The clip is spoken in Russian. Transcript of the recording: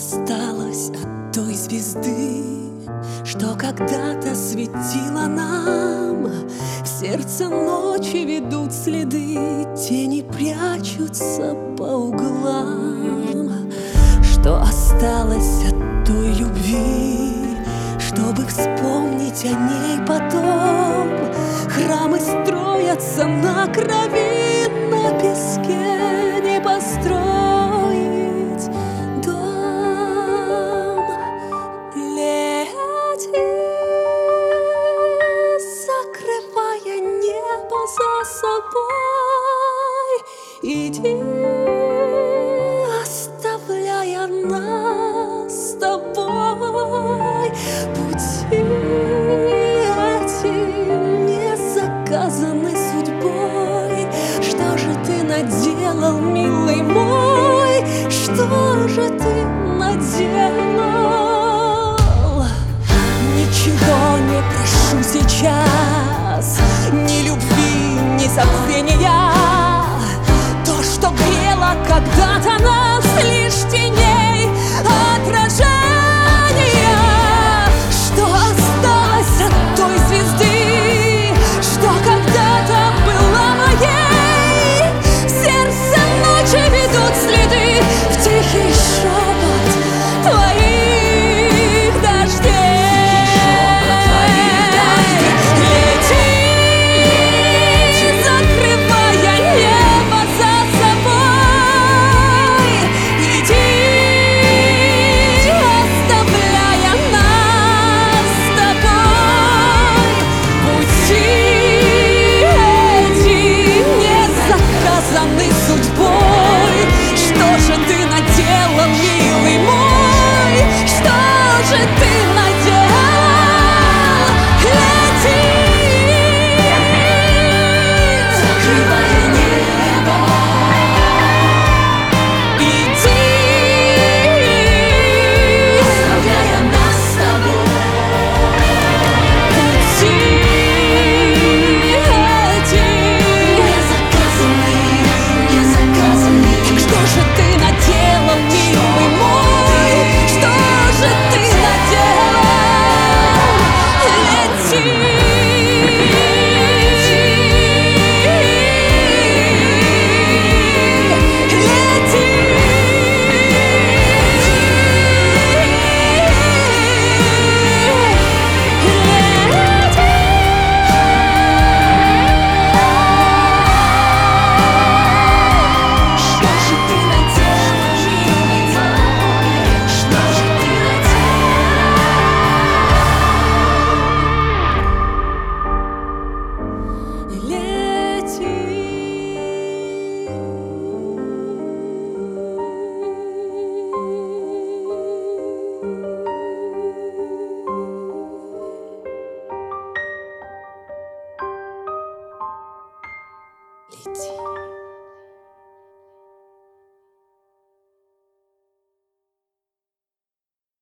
осталось от той звезды, что когда-то светила нам? В сердце ночи ведут следы, тени прячутся по углам. Что осталось от той любви, чтобы вспомнить о ней потом? Храмы строятся на крови, на песке не построить дом. Лети, закрывая небо за собой, иди, оставляя нас с тобой. Пути эти не заказаны судьбой. Что же ты наделал, милый мой? Что же ты наделал? Ничего не прошу сейчас, ни любви, ни забвения. То, что грело когда-то нас,